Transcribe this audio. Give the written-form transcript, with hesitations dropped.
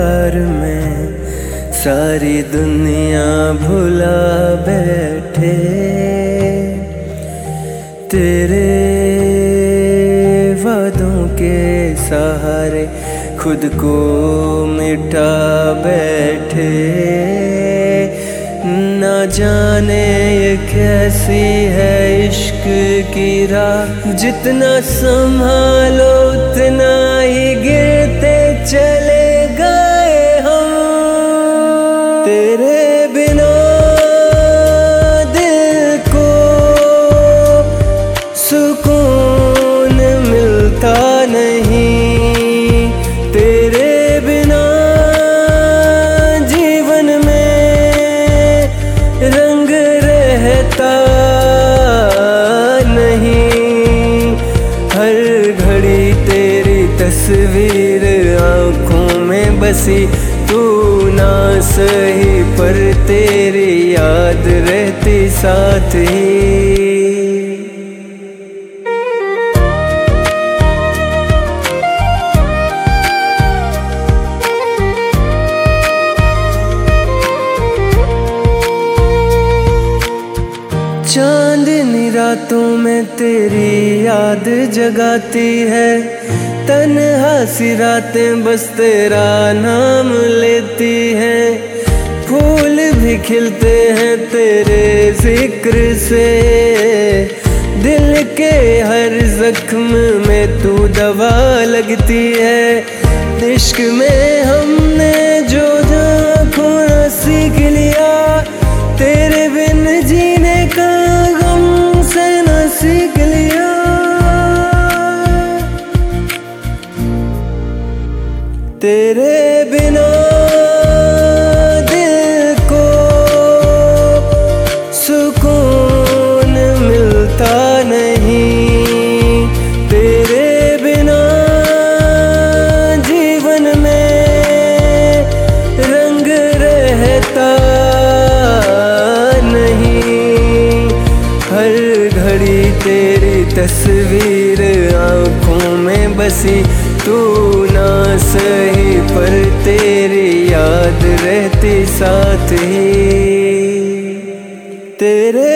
प्यार में सारी दुनिया भुला बैठे। तेरे वादों के सहारे खुद को मिटा बैठे। ना जाने ये कैसी है इश्क की राह, जितना संभालो उतना ही गिरते चले गए हम। तेरे बिना दिल को सुकून मिलता नहीं। तेरे बिना जीवन में रंग रहता नहीं। हर घड़ी तेरी तस्वीर आँखों में बसी, तू ना सही पर तेरी याद रहती साथ ही। चांदनी रातों में तेरी याद जगाती है, तन्हा सी रातें बस तेरा नाम लेती हैं। फूल भी खिलते हैं तेरे जिक्र से, दिल के हर जख्म में तू दवा लगती है। इश्क में हमने जो खोना सीख लिया, तेरे बिन जीने का गम सहना सीख लिया। तेरे बिना दिल को सुकून मिलता नहीं। तेरे बिना जीवन में रंग रहता नहीं। हर घड़ी तेरी तस्वीर आँखों में बसी, तू ना सही पर तेरी याद रहती साथ ही। तेरे